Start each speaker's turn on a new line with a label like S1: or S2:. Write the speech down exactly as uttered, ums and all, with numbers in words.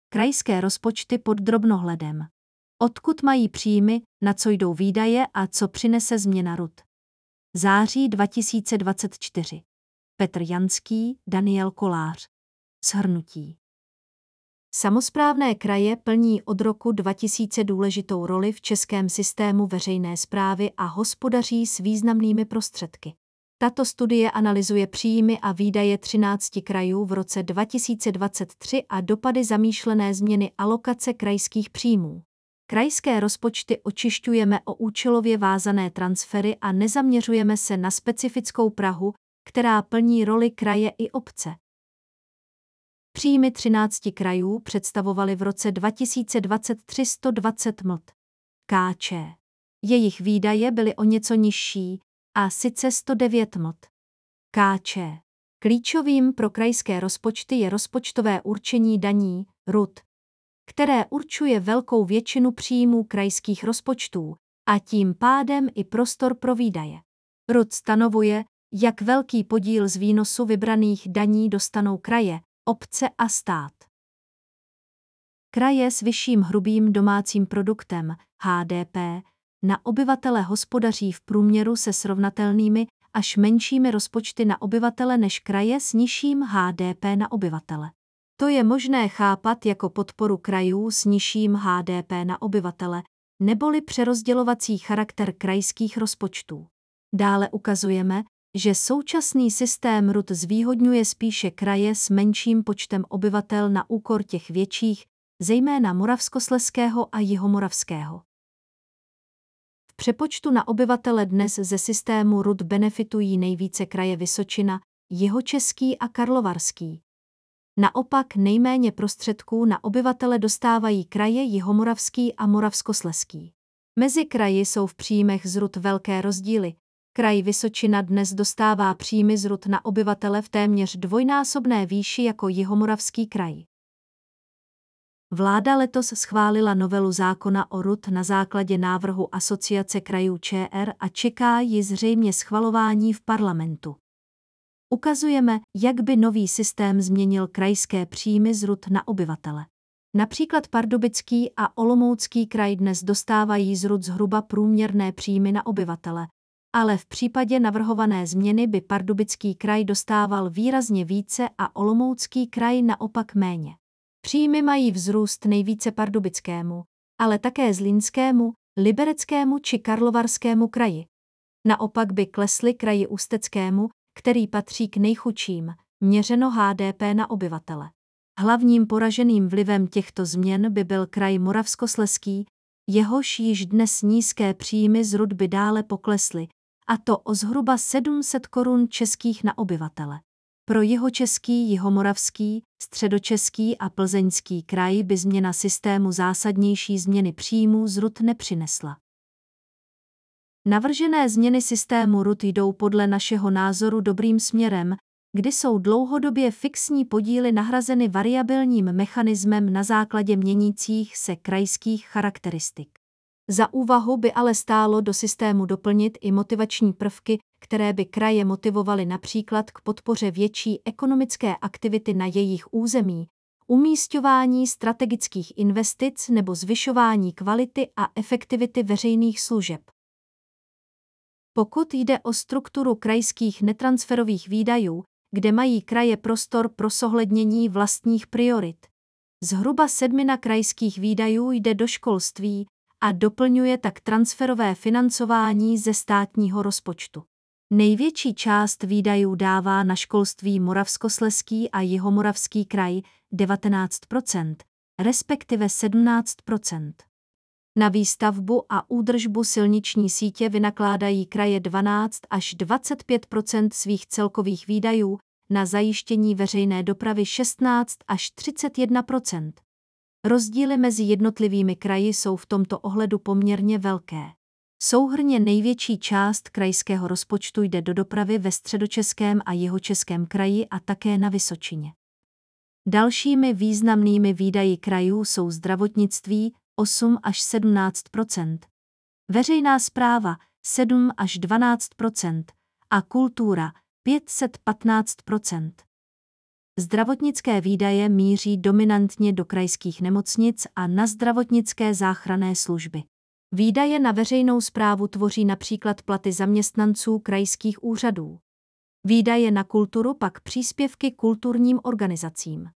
S1: Krajské rozpočty pod drobnohledem. Odkud mají příjmy, na co jdou výdaje a co přinese změna R U D. Září dva tisíce dvacet čtyři. Petr Janský, Daniel Kolář. Shrnutí. Samosprávné kraje plní od roku dva tisíce důležitou roli v českém systému veřejné správy a hospodaří s významnými prostředky. Tato studie analyzuje příjmy a výdaje třinácti krajů v roce dva tisíce dvacet tři a dopady zamýšlené změny alokace krajských příjmů. Krajské rozpočty očišťujeme o účelově vázané transfery a nezaměřujeme se na specifickou Prahu, která plní roli kraje i obce. Příjmy třinácti krajů představovaly v roce dva tisíce dvacet tři sto dvacet miliard Kč. Jejich výdaje byly o něco nižší, a sice sto devět miliard Kč. Klíčovým pro krajské rozpočty je rozpočtové určení daní, R U D, které určuje velkou většinu příjmů krajských rozpočtů a tím pádem i prostor pro výdaje. R U D stanovuje, jak velký podíl z výnosu vybraných daní dostanou kraje, obce a stát. Kraje s vyšším hrubým domácím produktem, H D P, na obyvatele hospodaří v průměru se srovnatelnými až menšími rozpočty na obyvatele než kraje s nižším H D P na obyvatele. To je možné chápat jako podporu krajů s nižším H D P na obyvatele, neboli přerozdělovací charakter krajských rozpočtů. Dále ukazujeme, že současný systém R U D zvýhodňuje spíše kraje s menším počtem obyvatel na úkor těch větších, zejména Moravskoslezského a Jihomoravského. V přepočtu na obyvatele dnes ze systému R U D benefitují nejvíce kraje Vysočina, Jihočeský a Karlovarský. Naopak nejméně prostředků na obyvatele dostávají kraje Jihomoravský a Moravskoslezský. Mezi kraji jsou v příjmech z R U D velké rozdíly. Kraj Vysočina dnes dostává příjmy z R U D na obyvatele v téměř dvojnásobné výši jako Jihomoravský kraj. Vláda letos schválila novelu zákona o R U D na základě návrhu Asociace krajů ČR a čeká ji zřejmě schvalování v parlamentu. Ukazujeme, jak by nový systém změnil krajské příjmy z R U D na obyvatele. Například Pardubický a Olomoucký kraj dnes dostávají z R U D zhruba průměrné příjmy na obyvatele, ale v případě navrhované změny by Pardubický kraj dostával výrazně více a Olomoucký kraj naopak méně. Příjmy mají vzrůst nejvíce Pardubickému, ale také Zlínskému, Libereckému či Karlovarskému kraji. Naopak by klesly kraji Ústeckému, který patří k nejchudším, měřeno H D P na obyvatele. Hlavním poraženým vlivem těchto změn by byl kraj Moravskoslezský, jehož již dnes nízké příjmy z R U D by dále poklesly, a to o zhruba sedm set korun českých na obyvatele. Pro Jihočeský, Jihomoravský, Středočeský a Plzeňský kraj by změna systému zásadnější změny příjmů z R U D nepřinesla. Navržené změny systému R U D jdou podle našeho názoru dobrým směrem, kdy jsou dlouhodobě fixní podíly nahrazeny variabilním mechanismem na základě měnících se krajských charakteristik. Za úvahu by ale stálo do systému doplnit i motivační prvky, které by kraje motivovaly například k podpoře větší ekonomické aktivity na jejich území, umísťování strategických investic nebo zvyšování kvality a efektivity veřejných služeb. Pokud jde o strukturu krajských netransferových výdajů, kde mají kraje prostor pro zohlednění vlastních priorit, zhruba sedmina krajských výdajů jde do školství a doplňuje tak transferové financování ze státního rozpočtu. Největší část výdajů dává na školství Moravskoslezský a Jihomoravský kraj devatenáct procent, respektive sedmnáct procent. Na výstavbu a údržbu silniční sítě vynakládají kraje dvanáct až dvacet pět procent svých celkových výdajů, na zajištění veřejné dopravy šestnáct až třicet jedna procent. Rozdíly mezi jednotlivými kraji jsou v tomto ohledu poměrně velké. Souhrnně největší část krajského rozpočtu jde do dopravy ve Středočeském a Jihočeském kraji a také na Vysočině. Dalšími významnými výdaji krajů jsou zdravotnictví osm až sedmnáct procent, veřejná správa sedm až dvanáct procent a kultura pět set patnáct procent. Zdravotnické výdaje míří dominantně do krajských nemocnic a na zdravotnické záchranné služby. Výdaje na veřejnou správu tvoří například platy zaměstnanců krajských úřadů. Výdaje na kulturu pak příspěvky kulturním organizacím.